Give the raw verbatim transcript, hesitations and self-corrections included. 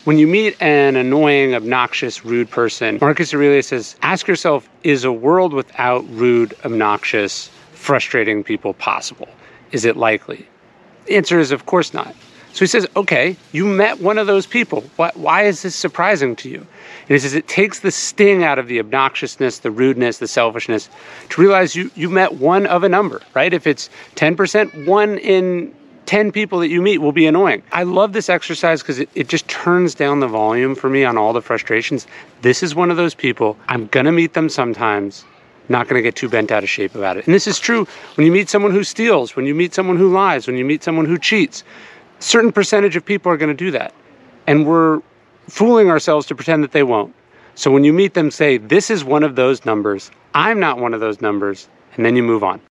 When you meet an annoying, obnoxious, rude person, Marcus Aurelius says, ask yourself, is a world without rude, obnoxious, frustrating people possible? Is it likely? The answer is, of course not. So he says, okay, you met one of those people. Why, why is this surprising to you? And he says, it takes the sting out of the obnoxiousness, the rudeness, the selfishness, to realize you, you met one of a number, right? If it's ten percent, one in ten people that you meet will be annoying. I love this exercise because it, it just turns down the volume for me on all the frustrations. This is one of those people. I'm going to meet them sometimes. Not going to get too bent out of shape about it. And this is true when you meet someone who steals, when you meet someone who lies, when you meet someone who cheats. A certain percentage of people are going to do that. And we're fooling ourselves to pretend that they won't. So when you meet them, say, this is one of those numbers. I'm not one of those numbers. And then you move on.